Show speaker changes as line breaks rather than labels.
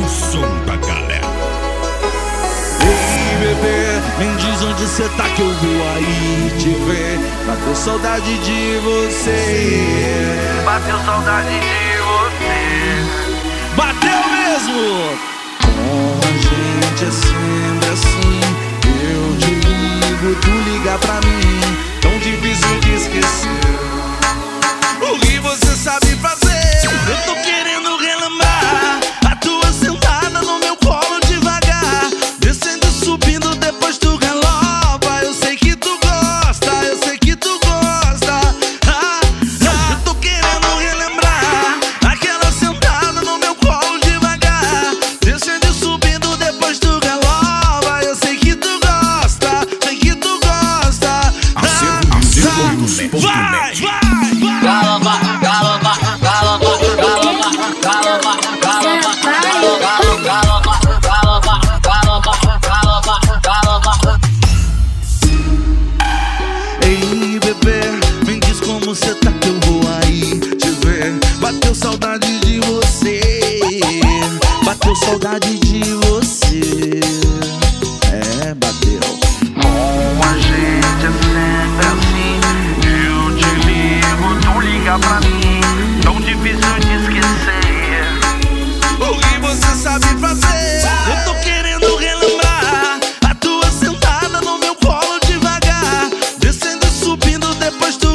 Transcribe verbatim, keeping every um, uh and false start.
o som da galera.
Ei, bebê, me diz onde cê tá que eu vou aí te ver. Bateu saudade de você.
Bateu saudade de você.
Bateu mesmo! Com a gente é sempre assim. Eu te ligo, tu liga pra mim. Tão difícil de esquecer o que você sabe fazer. Eu tô querendo relembrar a tua sentada no meu colo devagar, descendo e subindo, depois tu galopa. Eu sei que tu gosta, eu sei que tu gosta. ah, ah. Eu tô querendo relembrar aquela sentada no meu colo devagar, descendo e subindo, depois tu galopa. Eu sei que tu gosta, sei que tu gosta.
Acervo, acervo,
Vai, vai!
Galopa, galopa, galopa, galopa, galopa, galopa, galopa, galopa, galopa, galopa, galopa.
Ei, bebê, me diz como cê tá que eu vou aí te ver. Bateu saudade de você. Bateu saudade de você. É, bateu.
Com a gente é sempre assim. Eu te ligo, tu liga pra mim. Tão difícil de esquecer
O que você sabe fazer? Eu tô querendo relembrar a tua sentada no meu colo devagar, descendo e subindo, depois tu